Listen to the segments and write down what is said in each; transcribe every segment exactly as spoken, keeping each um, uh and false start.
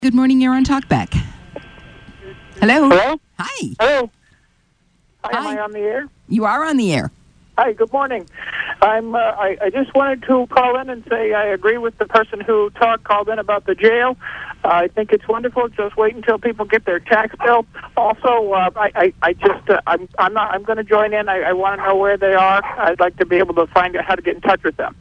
Good morning, you're on Talkback. Hello. Hello? Hi. Hello? Hi, am Hi. I on the air? You are on the air. Hi, good morning. I'm. Uh, I, I just wanted to call in and say I agree with the person who talked, called in about the jail. Uh, I think it's wonderful. Just wait until people get their tax bill. Also, uh, I, I, I just, uh, I'm, I'm not, I'm going to join in. I, I want to know where they are. I'd like to be able to find out how to get in touch with them.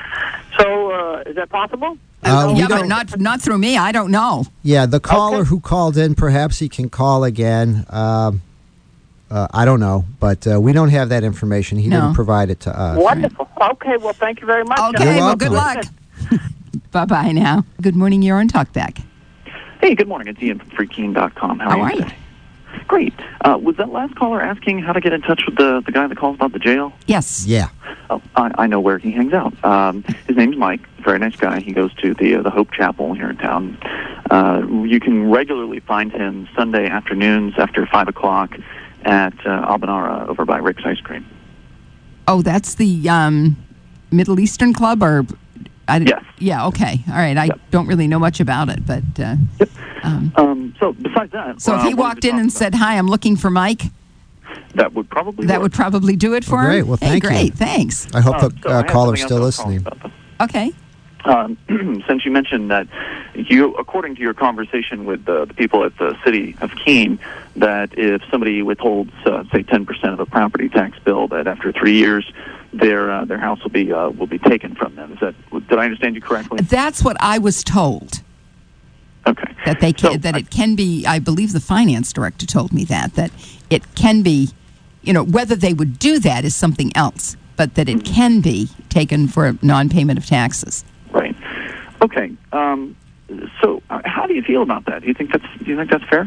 So, uh, is that possible? Uh, we yeah, but don't- not not through me. I don't know. Yeah, the caller Okay. who called in, perhaps he can call again. Um, uh, I don't know, but uh, we don't have that information. He No. didn't provide it to us. Wonderful. Okay, well, thank you very much. Okay, You're well, good welcome. luck. Bye-bye now. Good morning, you're on Talkback. Hey, good morning. It's Ian from free keen dot com. How, How are are you you? today? Great. Uh, was that last caller asking how to get in touch with the, the guy that calls about the jail? Yes. Yeah. Oh, I, I know where he hangs out. Um, his name's Mike. Very nice guy. He goes to the uh, the Hope Chapel here in town. Uh, you can regularly find him Sunday afternoons after five o'clock at uh, Albanara over by Rick's Ice Cream. Oh, that's the um, Middle Eastern Club, or I, Yes. Yeah. Okay. All right. I Yep. don't really know much about it, but uh, Yep. um, Um, so besides that, so uh, if he I wanted walked to in talk and about- said, "Hi, I'm looking for Mike," that would probably that work. would probably do it for Well, great. him. Well, hey, thank you. great. Thanks. I hope Uh, the so I uh, have caller's something still else I was calling listening. about, though. Okay. Um, since you mentioned that you, according to your conversation with uh, the people at the city of Keene, that if somebody withholds, uh, say, ten percent of a property tax bill, that after three years, their uh, their house will be uh, will be taken from them. Is that? Did I understand you correctly? That's what I was told. Okay. That they can, So, that I- it can be. I believe the finance director told me that that it can be. You know, whether they would do that is something else, but that it can be taken for non-payment of taxes. Right. Okay. Um, so, uh, how do you feel about that? Do you think that's do you think that's fair?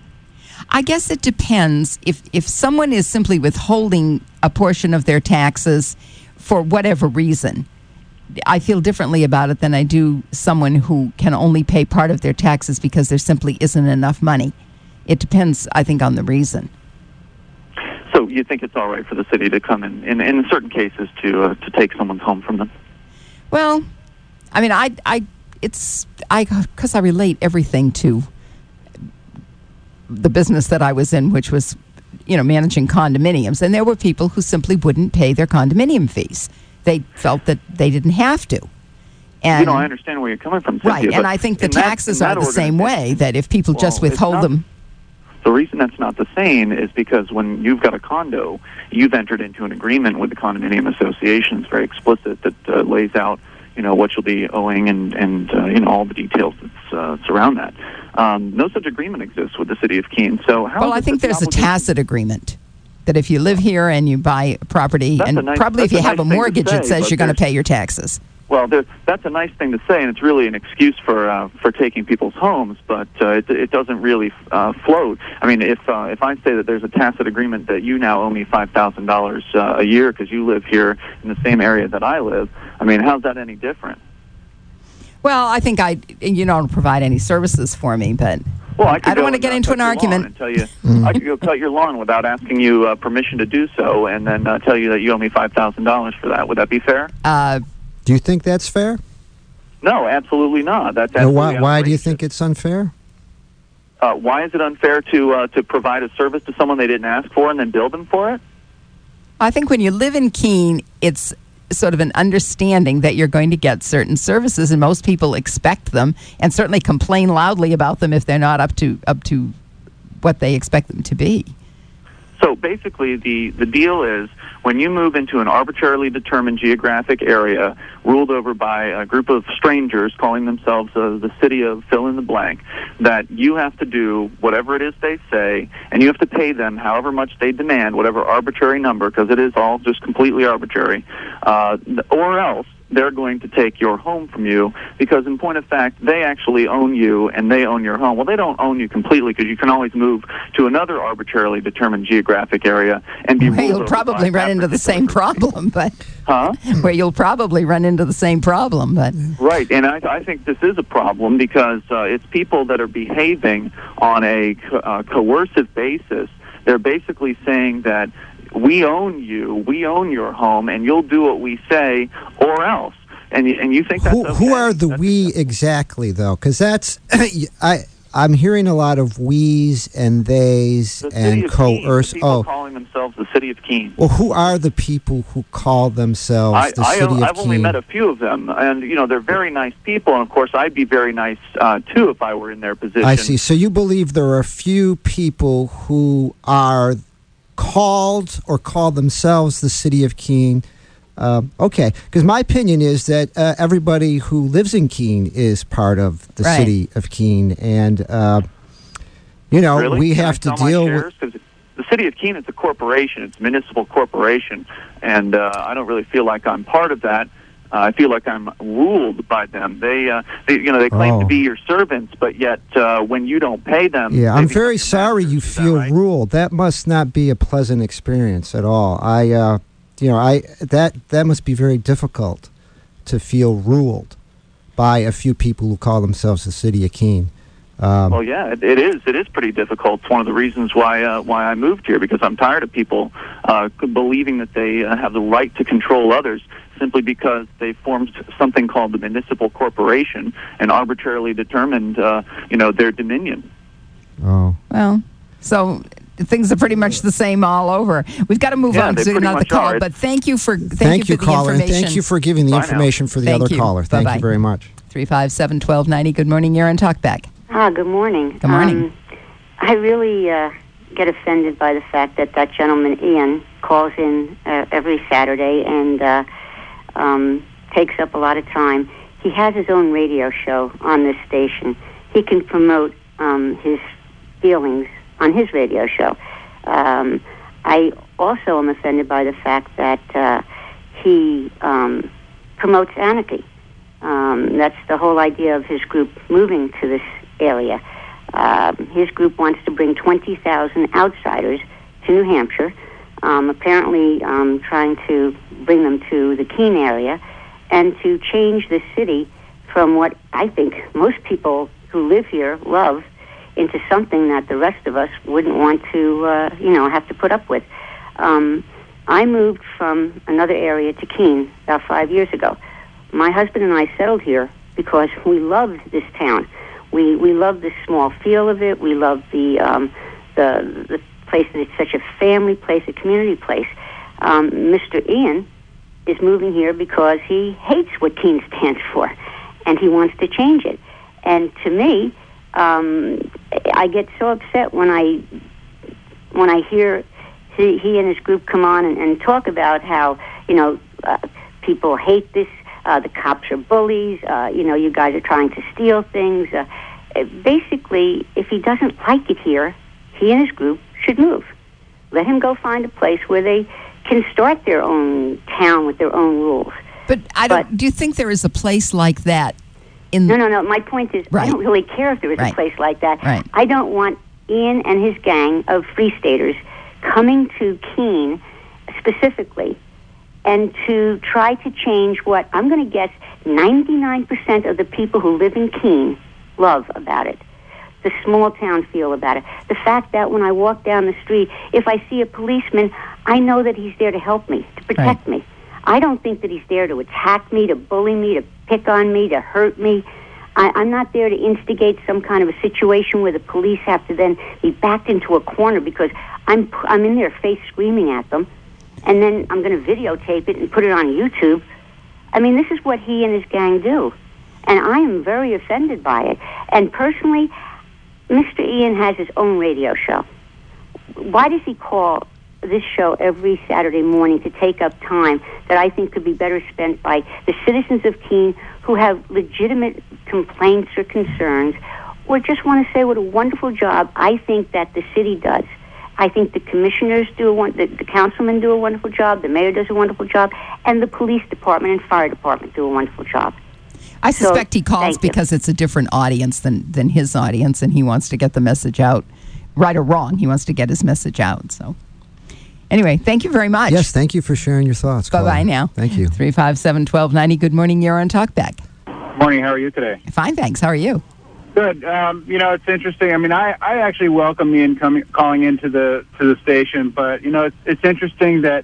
I guess it depends. If if someone is simply withholding a portion of their taxes for whatever reason, I feel differently about it than I do someone who can only pay part of their taxes because there simply isn't enough money. It depends, I think, on the reason. So, you think it's all right for the city to come in, in, in certain cases, to uh, to take someone's home from them? Well, I mean, I, I, it's, I, because I relate everything to the business that I was in, which was, you know, managing condominiums. And there were people who simply wouldn't pay their condominium fees. They felt that they didn't have to. And, You know, I understand where you're coming from, Cynthia, right, and but I think the in that- taxes in are that the same organization- way, that if people just Well, it's withhold not- them. The reason that's not the same is because when you've got a condo, you've entered into an agreement with the condominium association. It's very explicit that uh, lays out, you know, what you'll be owing and, and uh, you know, all the details that uh, surround that. Um, no such agreement exists with the city of Keene. So how Well, is I it think that the there's a obligation- tacit agreement that if you live here and you buy property, That's and a nice- probably if that's you a have nice a thing to mortgage, it say, says but you're going to there's- pay your taxes. Well, there, that's a nice thing to say, and it's really an excuse for uh, for taking people's homes, but uh, it, it doesn't really uh, float. I mean, if uh, if I say that there's a tacit agreement that you now owe me five thousand uh, dollars a year because you live here in the same area that I live, I mean, how's that any different? Well, I think I, you don't provide any services for me, but Well, I, could I don't go want to and, get uh, into cut an your argument. lawn And tell you, I could go cut your lawn without asking you uh, permission to do so, and then uh, tell you that you owe me five thousand dollars for that. Would that be fair? Uh, Do you think that's fair? No, absolutely not. That's And why, absolutely why do you outrageous. think it's unfair? Uh, why is it unfair to uh, to provide a service to someone they didn't ask for and then bill them for it? I think when you live in Keene, it's sort of an understanding that you're going to get certain services, and most people expect them, and certainly complain loudly about them if they're not up to up to what they expect them to be. So basically, the, the deal is when you move into an arbitrarily determined geographic area ruled over by a group of strangers calling themselves uh, the city of fill in the blank, that you have to do whatever it is they say, and you have to pay them however much they demand, whatever arbitrary number, because it is all just completely arbitrary, uh, or else they're going to take your home from you because, in point of fact, they actually own you and they own your home. Well, they don't own you completely because you can always move to another arbitrarily determined geographic area and be Where ruled you'll over probably by run that into the same particular group. problem, but Huh? where you'll probably run into the same problem, but Right, and I, I think this is a problem because uh, it's people that are behaving on a co- uh, coercive basis. They're basically saying that we own you, we own your home, and you'll do what we say, or else. and you, and you think that's who, okay. who are the That's we acceptable. exactly, though? Because that's I. I'm hearing a lot of we's and they's The city and of Keene, the coerce. people Oh, calling themselves the city of Keene. well, who are the people who call themselves I, the I, city of I've only Keene? met a few of them, and you know they're very nice people. And of course, I'd be very nice uh, too if I were in their position. I see. So you believe there are a few people who are called or call themselves the city of Keene. Uh, okay, because my opinion is that uh, everybody who lives in Keene is part of the Right. city of Keene, and uh, you know Really? we Can have I to sell my deal with. shares? 'Cause the city of Keene is a corporation; it's a municipal corporation, and uh, I don't really feel like I'm part of that. Uh, I feel like I'm ruled by them. They, uh, they you know, they claim Oh. to be your servants, but yet uh, when you don't pay them, Yeah, they I'm become very your sorry masters. you Is that feel right? ruled. That must not be a pleasant experience at all. I, uh, you know, I that that must be very difficult to feel ruled by a few people who call themselves the city of Keene. Um, Well, yeah, it, it is. It is pretty difficult. It's one of the reasons why uh, why I moved here, because I'm tired of people uh, believing that they uh, have the right to control others simply because they formed something called the municipal corporation and arbitrarily determined, uh, you know, their dominion. oh. Well, so things are pretty much the same all over. We've got to move Yeah, on they to pretty another much call, are. but thank you for thank, Thank, you you, for the caller, and information. thank you for giving the Bye now. information for the Thank other you. caller. Thank Bye-bye. you very much. three five seven, one two nine zero. Good morning. You're on Talkback. Ah, good morning. Good morning. Um, I really uh, get offended by the fact that that gentleman, Ian, calls in uh, every Saturday and uh, um, takes up a lot of time. He has his own radio show on this station. He can promote um, his feelings on his radio show. Um, I also am offended by the fact that uh, he um, promotes anarchy. Um, that's the whole idea of his group moving to this area. Um, his group wants to bring twenty thousand outsiders to New Hampshire, um, apparently um, trying to bring them to the Keene area and to change the city from what I think most people who live here love into something that the rest of us wouldn't want to, uh, you know, have to put up with. Um, I moved from another area to Keene about five years ago. My husband and I settled here because we loved this town. We we love the small feel of it. We love the um, the the place that it's such a family place, a community place. Um, Mister Ian is moving here because he hates what Keene stands for, and he wants to change it. And to me, um, I get so upset when I when I hear he, he and his group come on and, and talk about how you know uh, people hate this. Uh, the cops are bullies. Uh, you know, you guys are trying to steal things. Uh, basically, if he doesn't like it here, he and his group should move. Let him go find a place where they can start their own town with their own rules. But I don't. But- do you think there is a place like that in? No, no, no. My point is, Right. I don't really care if there is Right. a place like that. Right. I don't want Ian and his gang of Free Staters coming to Keene specifically and to try to change what I'm going to guess ninety-nine percent of the people who live in Keene love about it. The small town feel about it. The fact that when I walk down the street, if I see a policeman, I know that he's there to help me, to protect Right. me. I don't think that he's there to attack me, to bully me, to pick on me, to hurt me. I, I'm not there to instigate some kind of a situation where the police have to then be backed into a corner because I'm I'm in their face screaming at them, and then I'm going to videotape it and put it on YouTube. I mean, this is what he and his gang do, and I am very offended by it. And personally, Mister Ian has his own radio show. Why does he call this show every Saturday morning to take up time that I think could be better spent by the citizens of Keene who have legitimate complaints or concerns, or just want to say what a wonderful job I think that the city does. I think the commissioners do a one, the, the councilmen do a wonderful job, the mayor does a wonderful job, and the police department and fire department do a wonderful job. I So, suspect he calls thank you. because it's a different audience than than his audience, and he wants to get the message out, right or wrong. He wants to get his message out. So, anyway, thank you very much. Yes, thank you for sharing your thoughts. Bye bye caller. now. Thank you. Three five seven twelve ninety. Good morning. You're on Talkback. Morning. How are you today? Fine, thanks. How are you? Good. Um, you know, it's interesting. I mean, I, I actually welcome Ian coming calling into the to the station, but you know, it's it's interesting that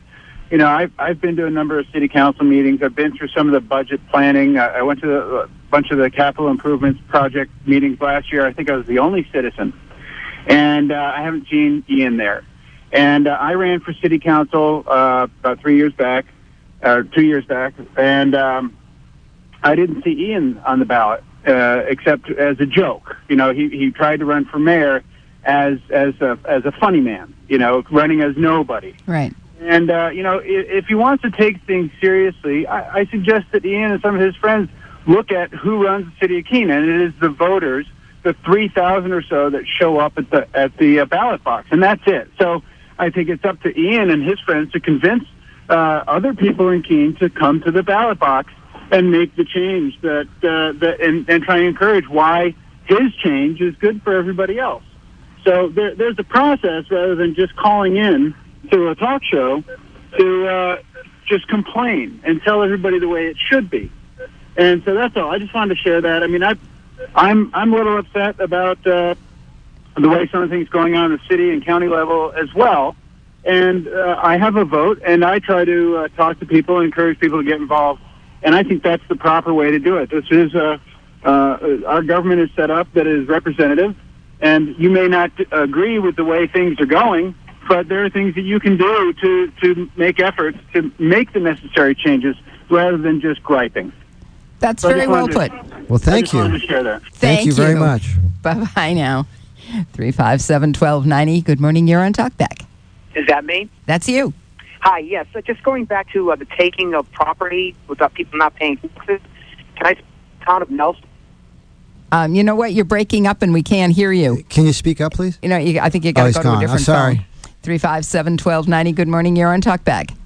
you know, I've, I've been to a number of city council meetings. I've been through some of the budget planning. I, I went to the, a bunch of the capital improvements project meetings last year. I think I was the only citizen. And uh, I haven't seen Ian there. And uh, I ran for city council uh, about three years back, or two years back, and um, I didn't see Ian on the ballot uh, except as a joke. You know, he, he tried to run for mayor as as a as a funny man. You know, running as nobody. Right. And uh, you know, if, if he wants to take things seriously, I, I suggest that Ian and some of his friends look at who runs the city of Keene, and it is the voters, the three thousand or so that show up at the at the uh, ballot box, and that's it. So I think it's up to Ian and his friends to convince uh, other people in Keene to come to the ballot box and make the change that uh, that and, and try and encourage why his change is good for everybody else. So there, there's a process rather than just calling in to a talk show to uh, just complain and tell everybody the way it should be. And so that's all. I just wanted to share that. I mean, I, I'm I'm a little upset about uh, the way some of the things going on in the city and county level as well. And uh, I have a vote, and I try to uh, talk to people and encourage people to get involved. And I think that's the proper way to do it. This is uh, uh, our government is set up that is representative, and you may not agree with the way things are going, but there are things that you can do to, to make efforts to make the necessary changes rather than just griping. That's so very well put. To, well, thank you. To share that. Thank, thank you very you. much. Bye-bye now. three five seven, one two nine zero. Good morning. You're on Talkback. Is that me? That's you. Hi, yes. So just going back to uh, the taking of property without people not paying taxes, can I speak to the town of Nelson? Um, you know what? You're breaking up and we can't hear you. Can you speak up, please? You know, you, I think you got oh, to go gone. to a different I'm sorry. phone. three five seven, one two nine zero. Good morning. You're on Talkback.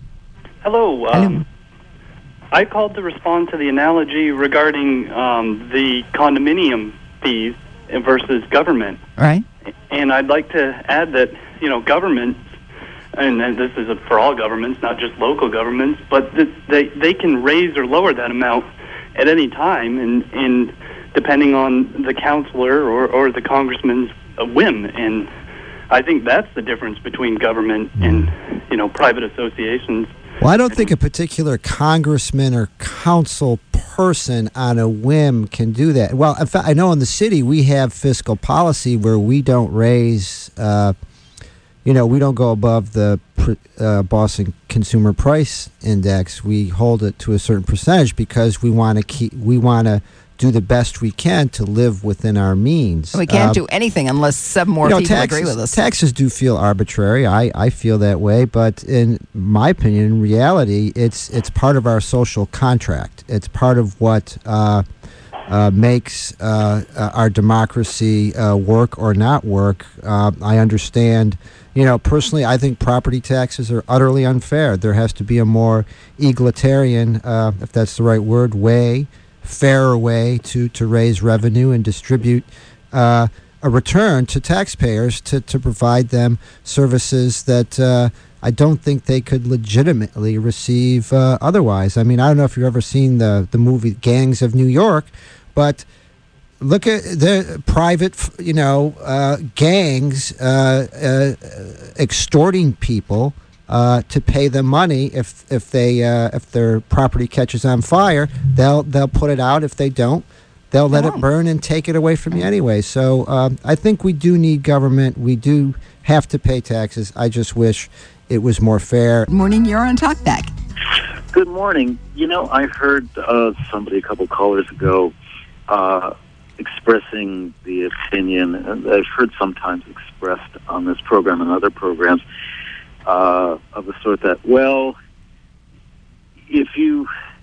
Hello. Um, Hello. I called to respond to the analogy regarding um, the condominium fees versus government. Right. And I'd like to add that, you know, governments, and, and this is for all governments, not just local governments, but th- they they can raise or lower that amount at any time, and, and depending on the councilor or, or the congressman's whim. And I think that's the difference between government and, you know, private associations. Well, I don't think a particular congressman or council person on a whim can do that. Well, in fact, I know in the city we have fiscal policy where we don't raise, uh, you know, we don't go above the uh, Boston Consumer Price Index. We hold it to a certain percentage because we want to keep, we want to do the best we can to live within our means. We can't uh, do anything unless seven more you know, people taxes, agree with us. Taxes do feel arbitrary. I, I feel that way, but in my opinion, in reality, it's it's part of our social contract. It's part of what uh, uh, makes uh, uh, our democracy uh, work or not work. Uh, I understand. You know, personally, I think property taxes are utterly unfair. There has to be a more egalitarian, uh, if that's the right word, way, fairer way to, to raise revenue and distribute uh, a return to taxpayers to, to provide them services that uh, I don't think they could legitimately receive uh, otherwise. I mean, I don't know if you've ever seen the, the movie Gangs of New York, but look at the private, you know, uh, gangs uh, uh, extorting people Uh, to pay them money if if they uh, if their property catches on fire. They'll they'll put it out. If they don't, they'll let oh. it burn and take it away from you anyway. So um, I think we do need government. We do have to pay taxes. I just wish it was more fair. Good morning. You're on Talkback. Good morning. You know, I heard uh, somebody a couple callers ago uh, expressing the opinion, and I've heard sometimes expressed on this program and other programs, Uh, of the sort that, well, if you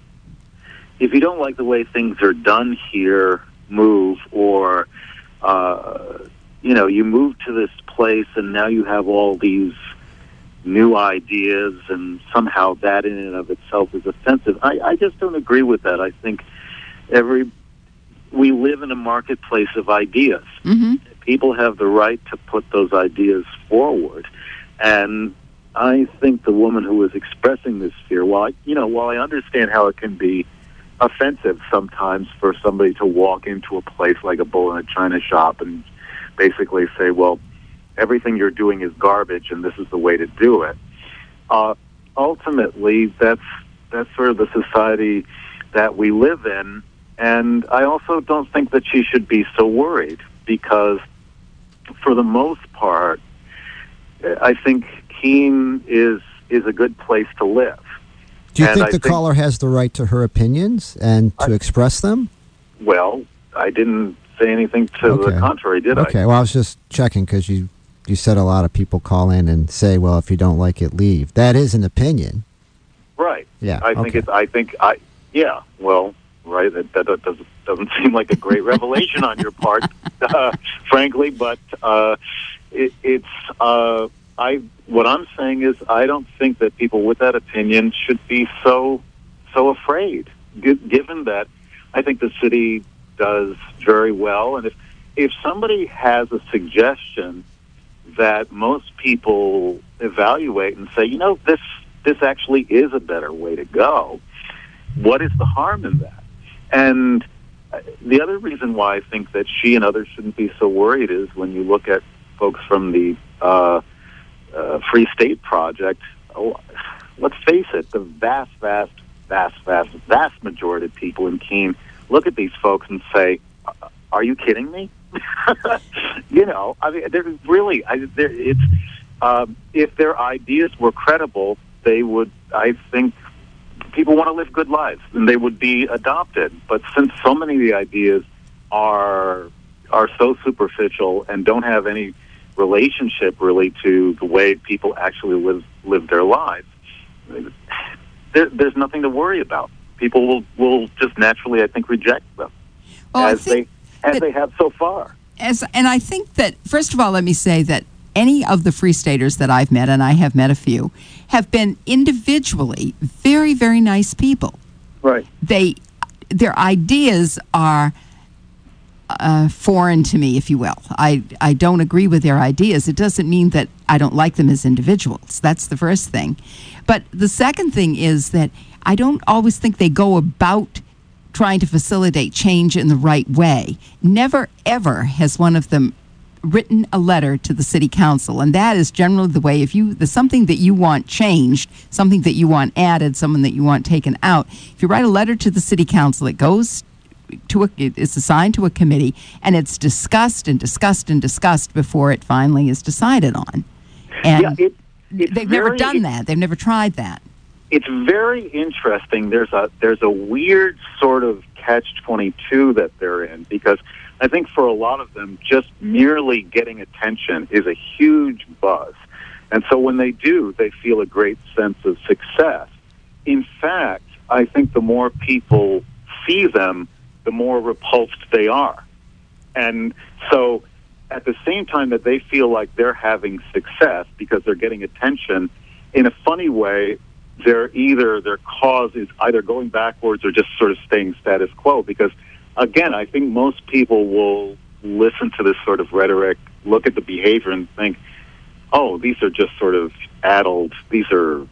if you don't like the way things are done here, move, or uh, you know, you move to this place and now you have all these new ideas, and somehow that in and of itself is offensive. I, I just don't agree with that. I think every we live in a marketplace of ideas. Mm-hmm. People have the right to put those ideas forward, and I think the woman who was expressing this fear, while I, you know, while I understand how it can be offensive sometimes for somebody to walk into a place like a bull in a china shop and basically say, well, everything you're doing is garbage and this is the way to do it. Uh, ultimately, that's that's sort of the society that we live in. And I also don't think that she should be so worried because, for the most part, I think Keene is is a good place to live. Do you and think I the think, caller has the right to her opinions and to I, express them? Well, I didn't say anything to Okay. the contrary, did Okay, I? well, I was just checking because you, you said a lot of people call in and say, well, if you don't like it, leave. That is an opinion. Right. Yeah, I think okay. it's. I think I. Yeah. Well. Right. That, that, that doesn't doesn't seem like a great revelation on your part, uh, frankly. But uh, it, it's. Uh, I. What I'm saying is, I don't think that people with that opinion should be so so afraid. G- given that, I think the city does very well, and if if somebody has a suggestion that most people evaluate and say, you know, this this actually is a better way to go, what is the harm in that? And the other reason why I think that she and others shouldn't be so worried is when you look at folks from the uh, uh, Free State Project, oh, let's face it, the vast, vast, vast, vast, vast majority of people in Keene look at these folks and say, are you kidding me? You know, I mean, they're really, I, they're, it's, um, if their ideas were credible, they would, I think, people want to live good lives, and they would be adopted. But since so many of the ideas are are so superficial and don't have any relationship really to the way people actually live live their lives, there, there's nothing to worry about. People will, will just naturally, I think, reject them Well, as I think they as that- they have so far. As, and I think that, first of all, let me say that any of the Free Staters that I've met, and I have met a few, have been individually very, very nice people. Right. They, their ideas are uh, foreign to me, if you will. I, I don't agree with their ideas. It doesn't mean that I don't like them as individuals. That's the first thing. But the second thing is that I don't always think they go about trying to facilitate change in the right way. Never, ever has one of them written a letter to the city council, and that is generally the way. If you there's something that you want changed, something that you want added, someone that you want taken out, if you write a letter to the city council, it goes to a, it's assigned to a committee, and it's discussed and discussed and discussed before it finally is decided on. And Yeah, it, it's they've never very- done that. They've never tried that. It's very interesting. There's a there's a weird sort of catch twenty-two that they're in, because I think for a lot of them, just merely getting attention is a huge buzz. And so when they do, they feel a great sense of success. In fact, I think the more people see them, the more repulsed they are. And so at the same time that they feel like they're having success because they're getting attention, in a funny way, they're either their cause is either going backwards or just sort of staying status quo. Because, again, I think most people will listen to this sort of rhetoric, look at the behavior, and think, oh, these are just sort of addled, these are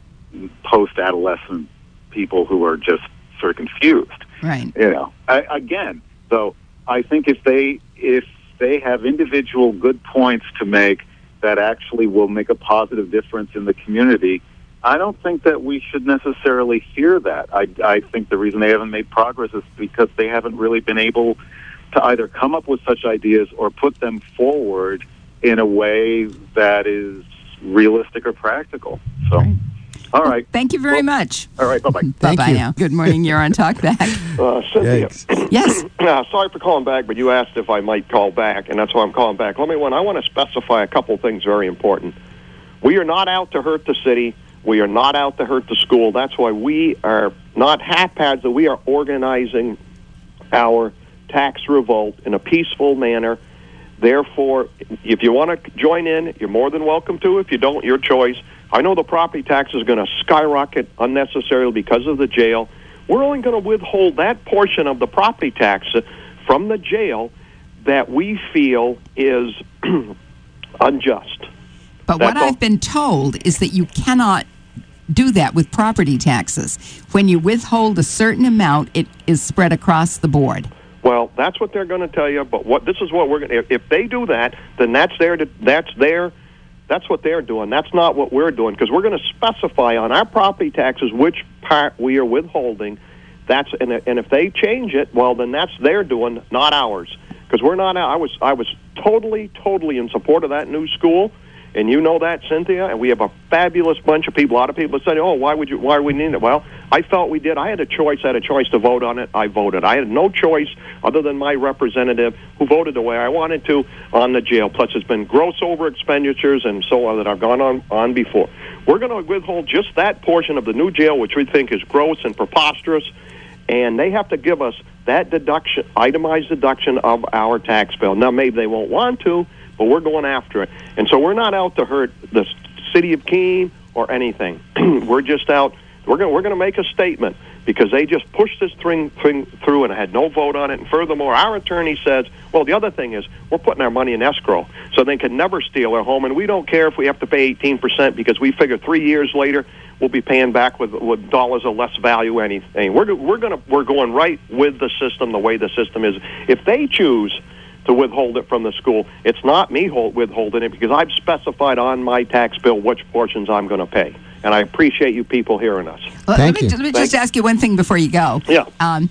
post-adolescent people who are just sort of confused. Right. You know, I, again, so I think if they if they have individual good points to make that actually will make a positive difference in the community, I don't think that we should necessarily fear that. I, I think the reason they haven't made progress is because they haven't really been able to either come up with such ideas or put them forward in a way that is realistic or practical. So, Right. all right. Thank you very much. All right, bye-bye. Thank Bye-bye you. now. Good morning. You're on Talkback. Uh, Cynthia, Yikes. Yes. uh, sorry for calling back, but you asked if I might call back, and that's why I'm calling back. Let me one. I want to specify a couple things very important. We are not out to hurt the city. We are not out to hurt the school. That's why we are not haphazard. We are organizing our tax revolt in a peaceful manner. Therefore, if you want to join in, you're more than welcome to. If you don't, your choice. I know the property tax is going to skyrocket unnecessarily because of the jail. We're only going to withhold that portion of the property tax from the jail that we feel is unjust. But That's what all. I've been told is that you cannot do that with property taxes. When you withhold a certain amount, it is spread across the board. Well, that's what they're going to tell you. But what this is what we're going to. If, if they do that, then that's their that's their That's what they're doing. That's not what we're doing, because we're going to specify on our property taxes which part we are withholding. That's and, and if they change it, well, then that's their doing, not ours. Because we're not. I was I was totally, totally in support of that new school, and you know that, Cynthia. And we have a fabulous bunch of people. A lot of people say, "Oh, why would you? Why we need it?" Well, I felt we did. I had a choice. I had a choice to vote on it. I voted. I had no choice other than my representative, who voted the way I wanted to on the jail. Plus, it's been gross over expenditures and so on that I've gone on on before. We're going to withhold just that portion of the new jail, which we think is gross and preposterous, and they have to give us that deduction, itemized deduction of our tax bill. Now, maybe they won't want to, but we're going after it. And so we're not out to hurt the city of Keene or anything. We're just out, we're going we're going to make a statement, because they just pushed this thing, thing through and had no vote on it. And furthermore, our attorney says, well, the other thing is we're putting our money in escrow, so they can never steal our home, and we don't care if we have to pay eighteen percent, because we figure three years later we'll be paying back with, with dollars of less value anything. We're we're gonna we're going right with the system, the way the system is. If they choose to withhold it from the school, it's not me hold, withholding it, because I've specified on my tax bill which portions I'm going to pay. And I appreciate you people hearing us. Well, Thank let me, you. let me just ask you one thing before you go. Yeah. Um,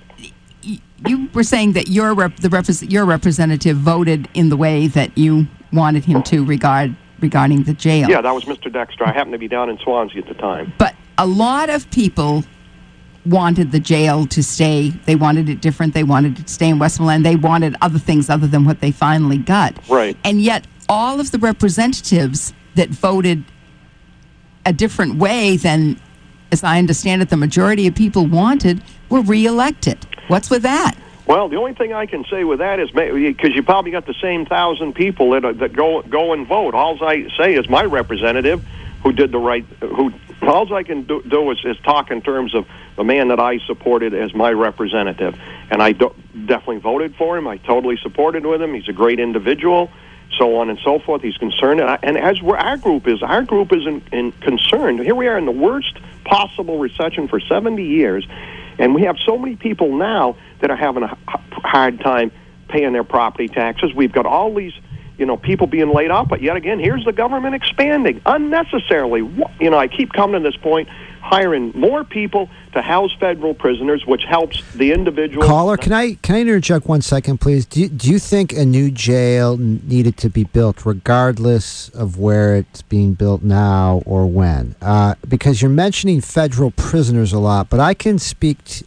y- you were saying that your rep- the repres- your representative voted in the way that you wanted him to regard regarding the jail. Yeah, that was Mister Dexter. I happened to be down in Swansea at the time. But a lot of people wanted the jail to stay. They wanted it different. They wanted it to stay in Westmoreland. They wanted other things other than what they finally got. Right. And yet all of the representatives that voted a different way than, as I understand it, the majority of people wanted, were reelected. What's with that? Well, the only thing I can say with that is, because you probably got the same thousand people that, that go go and vote. All I say is my representative, who did the right, who all I can do, do is, is talk in terms of the man that I supported as my representative, and I do, definitely voted for him. I totally supported with him. He's a great individual, so on and so forth. He's concerned, and, I, and as we're, our group is, our group is in, in concerned. Here we are in the worst possible recession for seventy years, and we have so many people now that are having a hard time paying their property taxes. We've got all these, you know, people being laid off, but yet again, here's the government expanding unnecessarily. You know, I keep coming to this point, hiring more people to house federal prisoners, which helps the individual. Caller, can I can I interject one second, please? Do you, do you think a new jail needed to be built, regardless of where it's being built now or when? Uh, because you're mentioning federal prisoners a lot, but I can speak to,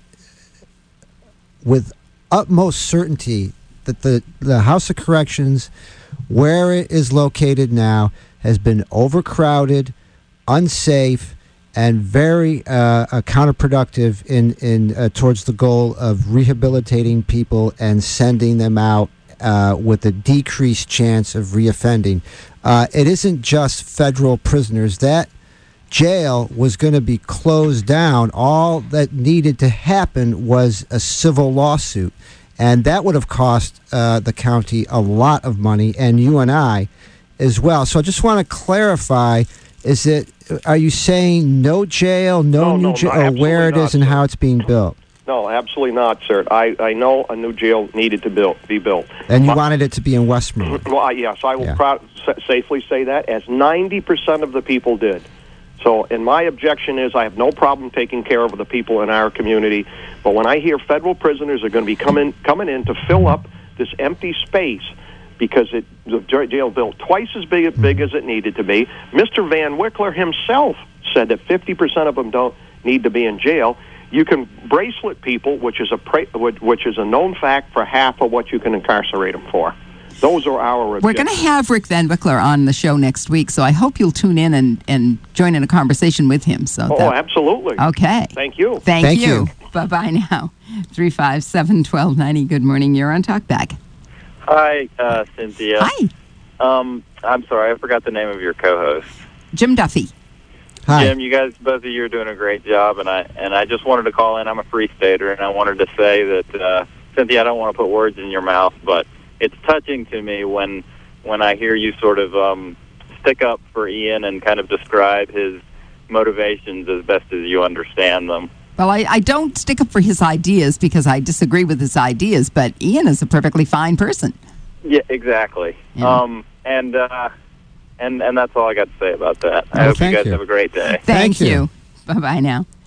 with utmost certainty that the, the House of Corrections, where it is located now, has been overcrowded, unsafe, and very uh, uh, counterproductive in, in uh, towards the goal of rehabilitating people and sending them out uh, with a decreased chance of reoffending. Uh, it isn't just federal prisoners. That jail was going to be closed down. All that needed to happen was a civil lawsuit, and that would have cost uh, the county a lot of money, and you and I as well. So I just want to clarify, is it, are you saying no jail, no, no new no, jail, no, or where it not, is and sir. how it's being built? No, absolutely not, sir. I, I know a new jail needed to build, be built. And you My, wanted it to be in Westmoreland. Well, I, yes, I will Yeah. proud, sa- safely say that, as ninety percent of the people did. So, and my objection is I have no problem taking care of the people in our community, but when I hear federal prisoners are going to be coming coming in to fill up this empty space, because it, the jail built twice as big, big as it needed to be. Mister Van Wickler himself said that fifty percent of them don't need to be in jail. You can bracelet people, which is a pra- which is a known fact, for half of what you can incarcerate them for. Those are our objectives. We're going to have Rick Van Wickler on the show next week, so I hope you'll tune in and, and join in a conversation with him. So Oh, that, absolutely. Okay. Thank you. Thank, Thank you. you. Bye-bye now. three five seven, one two nine zero. Good morning. You're on Talkback. Hi, uh, Cynthia. Hi. Um, I'm sorry, I forgot the name of your co-host. Jim Duffy. Hi. Jim, you guys, both of you are doing a great job, and I and I just wanted to call in. I'm a free stater, and I wanted to say that, uh, Cynthia, I don't want to put words in your mouth, but it's touching to me when when I hear you sort of um, stick up for Ian and kind of describe his motivations as best as you understand them. Well, I, I don't stick up for his ideas because I disagree with his ideas, but Ian is a perfectly fine person. Yeah, exactly. Yeah. Um, and uh, And and that's all I got to say about that. I Oh, hope you thank guys you. have a great day. Thank Thank you. you. Bye-bye now.